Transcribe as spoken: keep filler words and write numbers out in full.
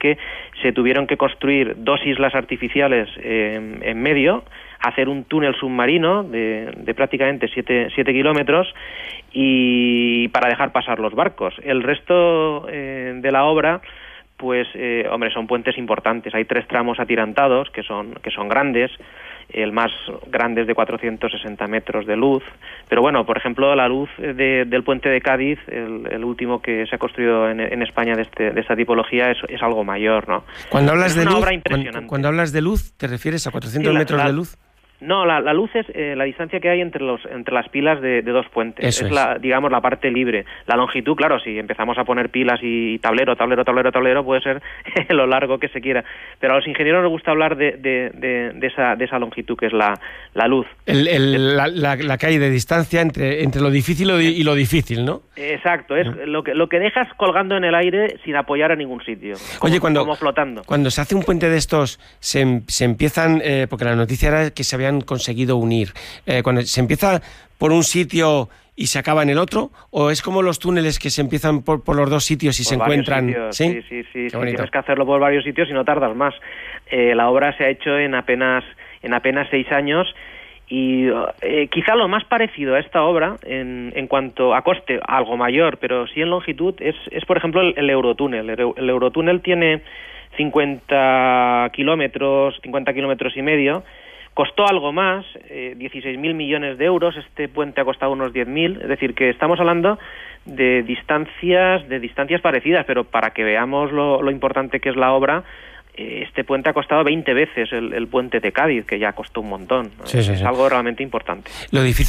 que se tuvieron que construir dos islas artificiales eh, en medio, hacer un túnel submarino de, de prácticamente siete kilómetros y para dejar pasar los barcos. El resto eh, de la obra, pues, eh, hombre, son puentes importantes. Hay tres tramos atirantados que son, que son grandes. El más grande es de cuatrocientos sesenta metros de luz, pero bueno, por ejemplo, la luz de, del puente de Cádiz, el, el último que se ha construido en, en España de, este, de esta tipología, es, es algo mayor, ¿no? Cuando hablas es de una luz, obra impresionante. Cuando, cuando hablas de luz, ¿te refieres a cuatrocientos sí, la, metros la, de luz? No, la, la luz es eh, la distancia que hay entre los entre las pilas de, de dos puentes. Eso es, es. La, digamos, la parte libre. La longitud, claro, si empezamos a poner pilas y tablero, tablero, tablero, tablero, puede ser lo largo que se quiera. Pero a los ingenieros nos gusta hablar de, de, de, de, esa, de esa longitud, que es la, la luz. El, el, la, la, la que hay de distancia entre, entre lo difícil y lo difícil, ¿no? Exacto, es lo que, lo que dejas colgando en el aire sin apoyar a ningún sitio. Como, Oye, cuando, como flotando. Cuando se hace un puente de estos, se, se empiezan, eh, porque la noticia era que se habían conseguido unir. Eh, cuando se empieza por un sitio y se acaba en el otro, o es como los túneles que se empiezan por, por los dos sitios y por se encuentran. Sitios. Sí, sí, sí, sí, sí. Bonito. Tienes que hacerlo por varios sitios y no tardas más. Eh, la obra se ha hecho en apenas en apenas seis años. Y eh, quizá lo más parecido a esta obra, en, en cuanto a coste, algo mayor, pero sí en longitud, es, es por ejemplo, el, el Eurotúnel. El, el Eurotúnel tiene cincuenta kilómetros, cincuenta kilómetros y medio. Costó algo más, eh, dieciséis mil millones de euros. Este puente ha costado unos diez mil. Es decir, que estamos hablando de distancias, de distancias parecidas, pero para que veamos lo, lo importante que es la obra, este puente ha costado veinte veces el, el puente de Cádiz, que ya costó un montón. Sí, sí, es sí. algo realmente importante. Lo difícil